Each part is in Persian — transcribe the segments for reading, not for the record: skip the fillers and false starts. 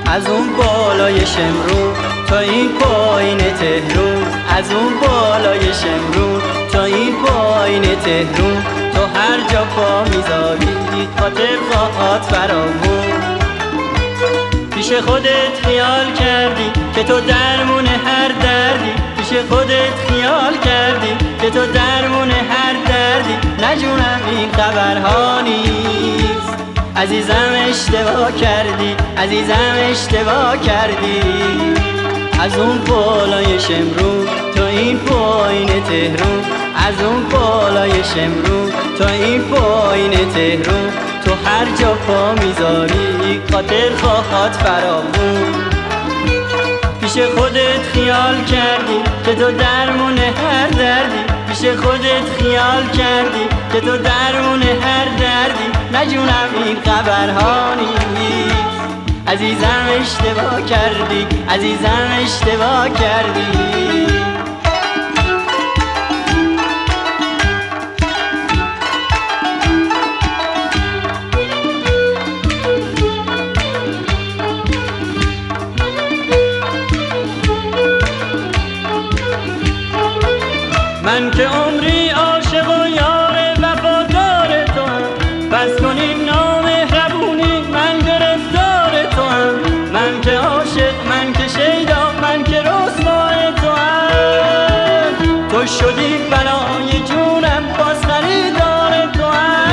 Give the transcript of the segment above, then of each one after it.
از اون بالای شمرون تا این پایین تهرون، از اون بالای شمرون تا این پایین تهرون، تو هر جا پا میذاری خاطر خواهد فرامون. پیش خودت خیال کردی که تو درمون هر دردی، پیش خودت خیال کردی که تو درمون هر دردی، نجونم این خبرها نیست. عزیزم اشتباه کردی، عزیزم اشتباه کردی. از اون بالای شمرون تا این پایین تهرون، از اون بالای شمرون تا این پایین تهرون، تو هر جا پا میذاری خاطر خواهد فرامون. پیش خودت خیال کردی که تو درمون هر دردی، پیش خودت خیال کردی که تو درمون هر دردی، نجونم این خبرها نیست. عزیزم اشتباه کردی، عزیزم اشتباه کردی. من که عمری عاشق و یار وفادار تو هم، بس کن این نامهربونی من گرفتار تو هم. من که عاشق، من که شیدا، من که رسوای تو هم، تو شدی بلای جونم باز خریدار تو هم.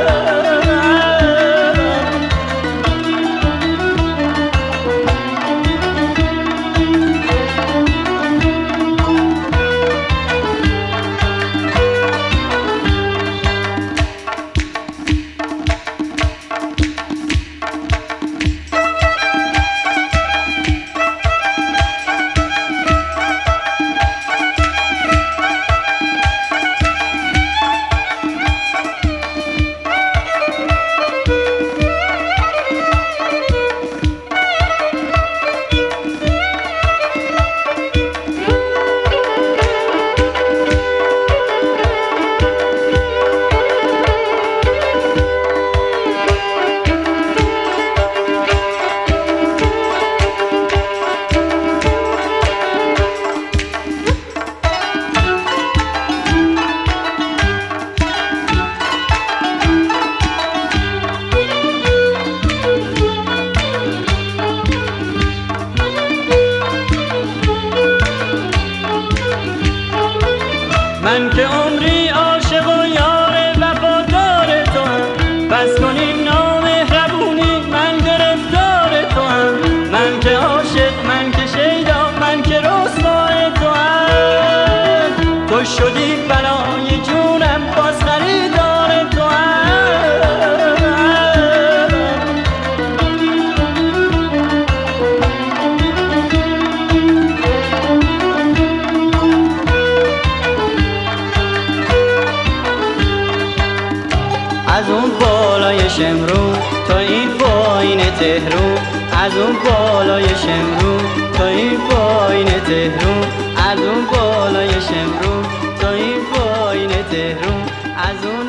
من که عمری عاشق و یار وفادار تو هم، بس کن این نامهربونی من گرفتار تو هم. من که عاشق، من که شیدا، من که رسوای تو هم، تو شدی بلای جونم باز خریدار تو هم. از اون بالای شمرون تا این پایین تهرون، از اون بالای شمرون تا این پایین تهرون، از اون بالای شمرون تا این پایین تهرون، از اون